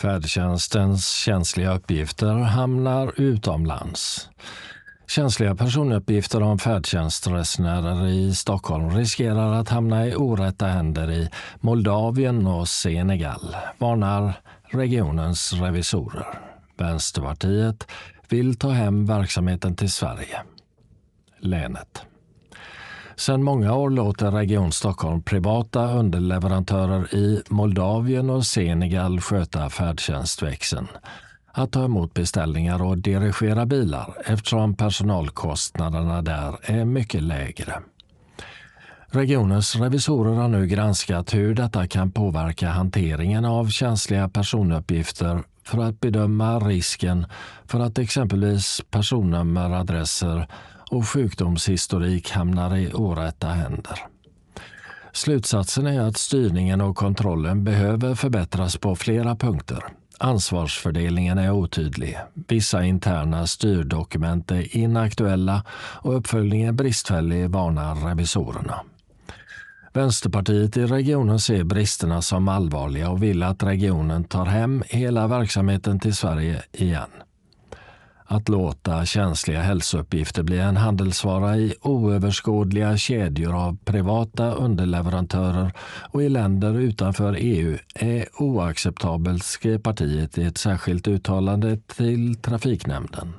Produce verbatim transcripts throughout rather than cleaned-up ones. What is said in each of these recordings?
Färdtjänstens känsliga uppgifter hamnar utomlands. Känsliga personuppgifter om färdtjänstresenärer i Stockholm riskerar att hamna i orätta händer i Moldavien och Senegal, varnar regionens revisorer. Vänsterpartiet vill ta hem verksamheten till Sverige. Länet. Sedan många år låter Region Stockholm privata underleverantörer i Moldavien och Senegal sköta färdtjänstväxeln. Att ta emot beställningar och dirigera bilar eftersom personalkostnaderna där är mycket lägre. Regionens revisorer har nu granskat hur detta kan påverka hanteringen av känsliga personuppgifter för att bedöma risken för att exempelvis personnummer, adresser och sjukdomshistorik hamnar i orätta händer. Slutsatsen är att styrningen och kontrollen behöver förbättras på flera punkter. Ansvarsfördelningen är otydlig, vissa interna styrdokument är inaktuella och uppföljningen bristfällig, varnar revisorerna. Vänsterpartiet i regionen ser bristerna som allvarliga och vill att regionen tar hem hela verksamheten till Sverige igen. Att låta känsliga hälsouppgifter bli en handelsvara i oöverskådliga kedjor av privata underleverantörer och i länder utanför E U är oacceptabelt, skrev partiet i ett särskilt uttalande till Trafiknämnden.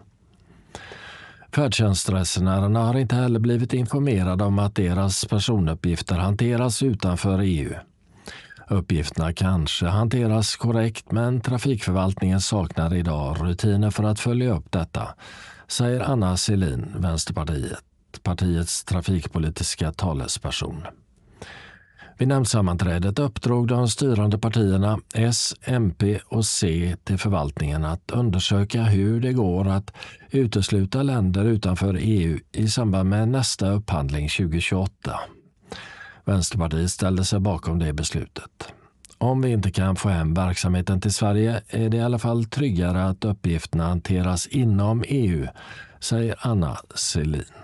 Färdtjänstresenärerna har inte heller blivit informerade om att deras personuppgifter hanteras utanför E U. Uppgifterna kanske hanteras korrekt, men trafikförvaltningen saknar idag rutiner för att följa upp detta, säger Anna Selin, Vänsterpartiet, partiets trafikpolitiska talesperson. Vid nämndsammanträdet uppdrog de styrande partierna S, M P och C till förvaltningen att undersöka hur det går att utesluta länder utanför E U i samband med nästa upphandling tjugohundratjugoåtta. Vänsterpartiet ställde sig bakom det beslutet. Om vi inte kan få hem verksamheten till Sverige är det i alla fall tryggare att uppgifterna hanteras inom E U, säger Anna Selin.